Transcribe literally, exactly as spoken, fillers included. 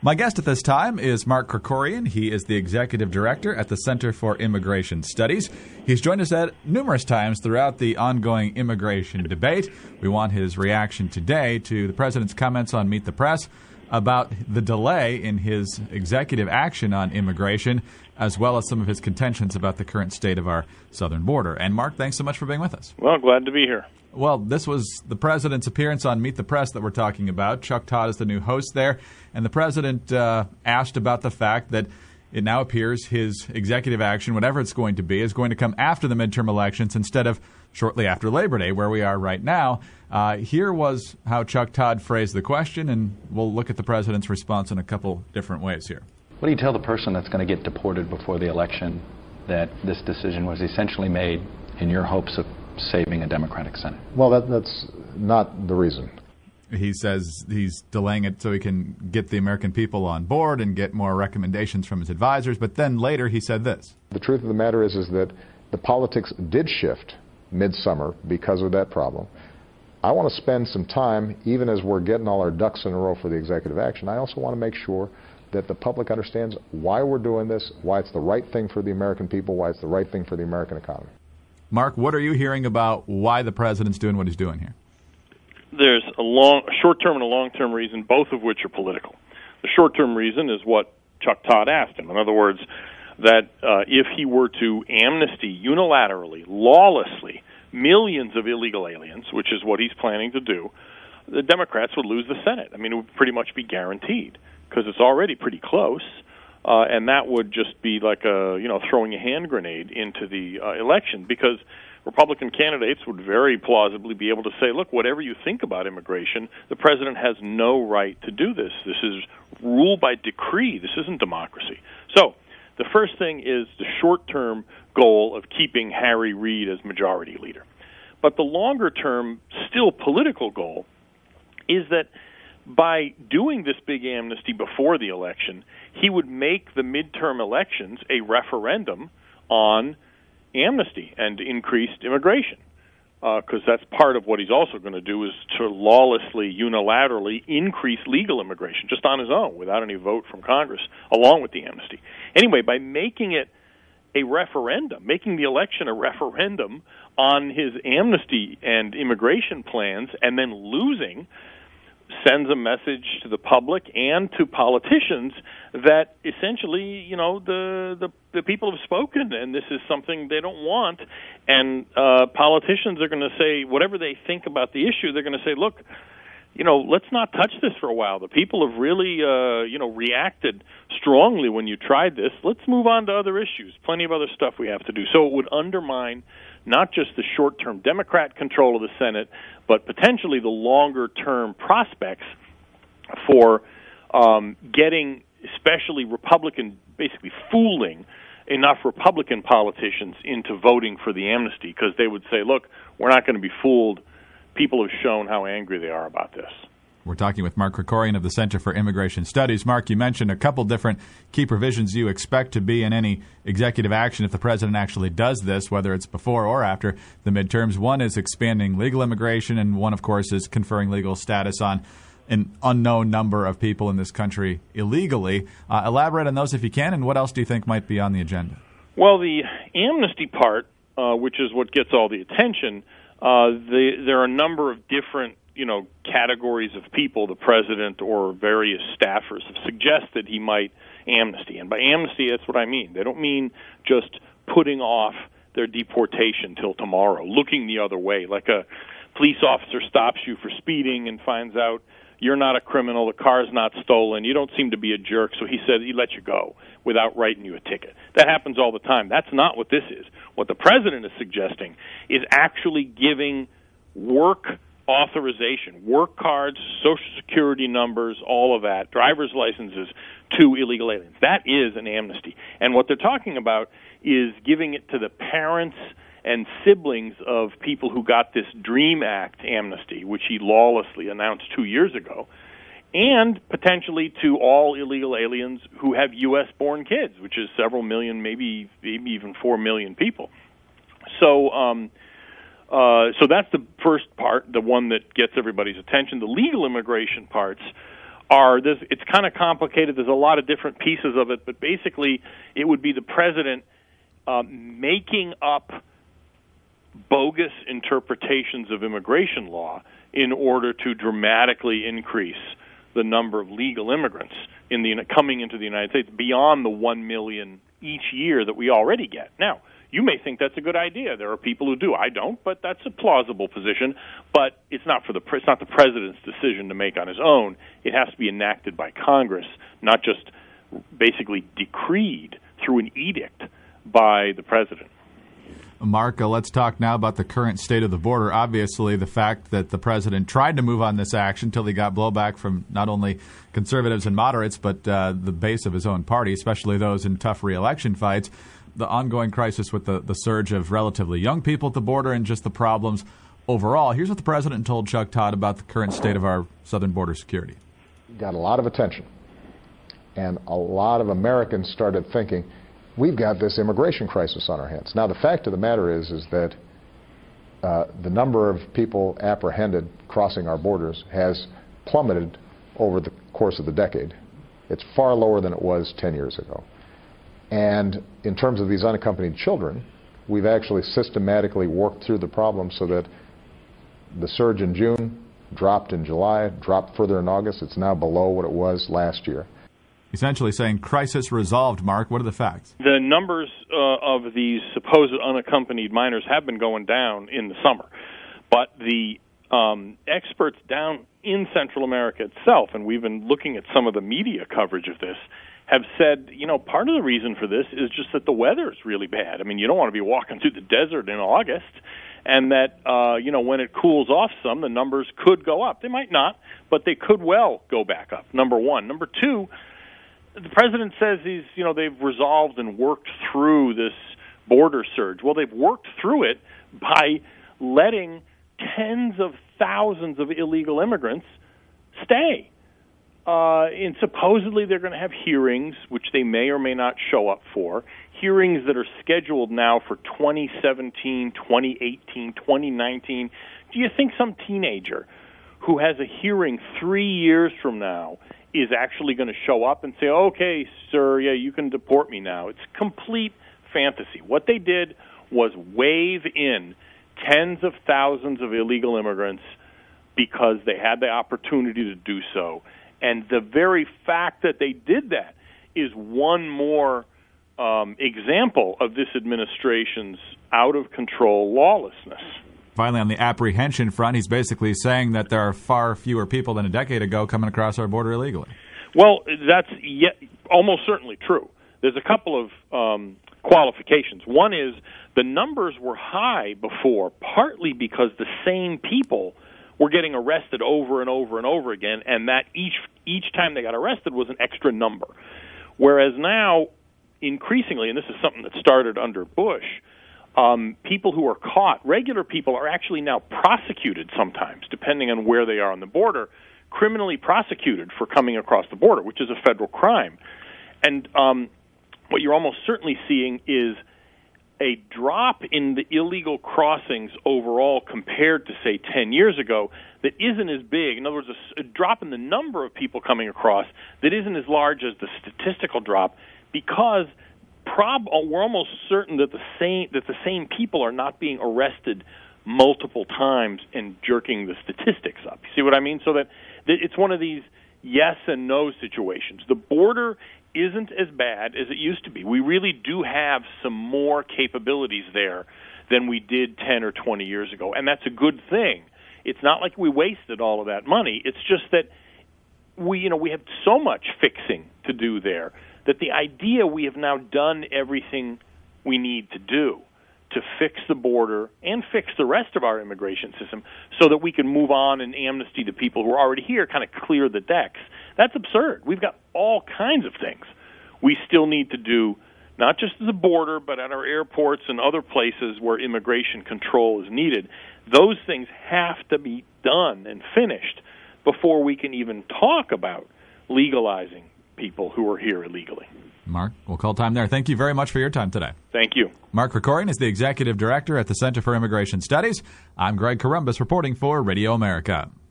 My guest at this time is Mark Krikorian. He is the Executive Director at the Center for Immigration Studies. He's joined us at numerous times throughout the ongoing immigration debate. We want his reaction today to the President's comments on Meet the Press about the delay in his executive action on immigration, as well as some of his contentions about the current state of our southern border. And Mark, thanks so much for being with us. Well, glad to be here. Well, this was the President's appearance on Meet the Press that we're talking about. Chuck Todd is the new host there, and the President uh, asked about the fact that it now appears his executive action, whatever it's going to be, is going to come after the midterm elections instead of shortly after Labor Day, where we are right now. Uh, here was how Chuck Todd phrased the question, and we'll look at the President's response in a couple different ways here. What do you tell the person that's going to get deported before the election that this decision was essentially made in your hopes of saving a Democratic Senate? Well, that, that's not the reason. He says he's delaying it so he can get the American people on board and get more recommendations from his advisors. But then later he said this. The truth of the matter is, is that the politics did shift midsummer because of that problem. I want to spend some time, even as we're getting all our ducks in a row for the executive action, I also want to make sure that the public understands why we're doing this, why it's the right thing for the American people, why it's the right thing for the American economy. Mark, what are you hearing about why the President's doing what he's doing here? There's a long, a short-term and a long-term reason, both of which are political. The short-term reason is what Chuck Todd asked him. In other words, that uh, if he were to amnesty unilaterally, lawlessly, millions of illegal aliens, which is what he's planning to do, the Democrats would lose the Senate. I mean, it would pretty much be guaranteed because it's already pretty close, uh, and that would just be like a, you know, throwing a hand grenade into the uh, election, because Republican candidates would very plausibly be able to say, look, whatever you think about immigration, the president has no right to do this. This is rule by decree. This isn't democracy. So the first thing is the short-term goal of keeping Harry Reid as majority leader. But the longer-term, still political goal is that by doing this big amnesty before the election, he would make the midterm elections a referendum on amnesty and increased immigration, because uh, that's part of what he's also going to do, is to lawlessly, unilaterally increase legal immigration just on his own without any vote from Congress, along with the amnesty. Anyway, by making it a referendum, making the election a referendum on his amnesty and immigration plans, and then losing, sends a message to the public and to politicians that essentially, you know, the the, the people have spoken, and this is something they don't want. And uh, politicians are going to say, whatever they think about the issue, they're going to say, look, you know, let's not touch this for a while. The people have really, uh, you know, reacted strongly when you tried this. Let's move on to other issues. Plenty of other stuff we have to do. So it would undermine not just the short-term Democrat control of the Senate, but potentially the longer-term prospects for um, getting, especially Republican, basically fooling enough Republican politicians into voting for the amnesty, because they would say, look, we're not going to be fooled. People have shown how angry they are about this. We're talking with Mark Krikorian of the Center for Immigration Studies. Mark, you mentioned a couple different key provisions you expect to be in any executive action if the president actually does this, whether it's before or after the midterms. One is expanding legal immigration, and one, of course, is conferring legal status on an unknown number of people in this country illegally. Uh, elaborate on those if you can, and what else do you think might be on the agenda? Well, the amnesty part, uh, which is what gets all the attention, uh, the, there are a number of different you know, categories of people the president or various staffers have suggested he might amnesty. And by amnesty, that's what I mean. They don't mean just putting off their deportation till tomorrow, looking the other way, like a police officer stops you for speeding and finds out you're not a criminal, the car's not stolen, you don't seem to be a jerk, so he said he let you go without writing you a ticket. That happens all the time. That's not what this is. What the president is suggesting is actually giving work authorization, work cards, Social Security numbers, all of that, driver's licenses to illegal aliens. That is an amnesty. And what they're talking about is giving it to the parents and siblings of people who got this DREAM Act amnesty, which he lawlessly announced two years ago, and potentially to all illegal aliens who have U S-born kids, which is several million, maybe maybe even four million people. So, um, Uh, so that's the first part, the one that gets everybody's attention. The legal immigration parts are this. It's kind of complicated. There's a lot of different pieces of it, but basically, it would be the president uh, making up bogus interpretations of immigration law in order to dramatically increase the number of legal immigrants in the coming into the United States beyond the one million each year that we already get. Now, you may think that's a good idea. There are people who do. I don't, but that's a plausible position. But it's not for the it's not the president's decision to make on his own. It has to be enacted by Congress, not just basically decreed through an edict by the president. Mark, uh, let's talk now about the current state of the border. Obviously, the fact that the president tried to move on this action until he got blowback from not only conservatives and moderates, but uh, the base of his own party, especially those in tough re-election fights. The ongoing crisis with the, the surge of relatively young people at the border and just the problems overall. Here's what the president told Chuck Todd about the current state of our southern border security. Got a lot of attention, and a lot of Americans started thinking, we've got this immigration crisis on our hands. Now, the fact of the matter is, is that uh, the number of people apprehended crossing our borders has plummeted over the course of the decade. It's far lower than it was ten years ago. And in terms of these unaccompanied children, we've actually systematically worked through the problem so that the surge in June dropped in July, dropped further in August. It's now below what it was last year. Essentially saying crisis resolved, Mark. What are the facts? The numbers uh, of these supposed unaccompanied minors have been going down in the summer. But the um, experts down in Central America itself, and we've been looking at some of the media coverage of this, have said, you know, part of the reason for this is just that the weather is really bad. I mean, you don't want to be walking through the desert in August, and that, uh, you know, when it cools off some, the numbers could go up. They might not, but they could well go back up, number one. Number two, the president says he's, you know, they've resolved and worked through this border surge. Well, they've worked through it by letting tens of thousands of illegal immigrants stay. Uh, and supposedly they're going to have hearings, which they may or may not show up for, hearings that are scheduled now for twenty seventeen, twenty eighteen, twenty nineteen. Do you think some teenager who has a hearing three years from now is actually going to show up and say, okay, sir, yeah, you can deport me now? It's complete fantasy. What they did was wave in tens of thousands of illegal immigrants because they had the opportunity to do so. And the very fact that they did that is one more um, example of this administration's out-of-control lawlessness. Finally, on the apprehension front, he's basically saying that there are far fewer people than a decade ago coming across our border illegally. Well, that's yet, almost certainly true. There's a couple of um, qualifications. One is the numbers were high before, partly because the same people were getting arrested over and over and over again, and that each each time they got arrested was an extra number. Whereas now, increasingly, and this is something that started under Bush, um, people who are caught, regular people, are actually now prosecuted sometimes, depending on where they are on the border, criminally prosecuted for coming across the border, which is a federal crime. And um, what you're almost certainly seeing is a drop in the illegal crossings overall compared to, say, ten years ago that isn't as big. In other words, a, a drop in the number of people coming across that isn't as large as the statistical drop, because prob- we're almost certain that the same that the same people are not being arrested multiple times and jerking the statistics up. You see what I mean? So that, that it's one of these yes and no situations. The border isn't as bad as it used to be. We really do have some more capabilities there than we did ten or twenty years ago, and that's a good thing. It's not like we wasted all of that money. It's just that we, you know, we have so much fixing to do there that the idea we have now done everything we need to do to fix the border and fix the rest of our immigration system so that we can move on and amnesty the people who are already here, kind of clear the decks. That's absurd. We've got all kinds of things we still need to do, not just at the border, but at our airports and other places where immigration control is needed. Those things have to be done and finished before we can even talk about legalizing people who are here illegally. Mark, we'll call time there. Thank you very much for your time today. Thank you. Mark Krikorian is the Executive Director at the Center for Immigration Studies. I'm Greg Corombos reporting for Radio America.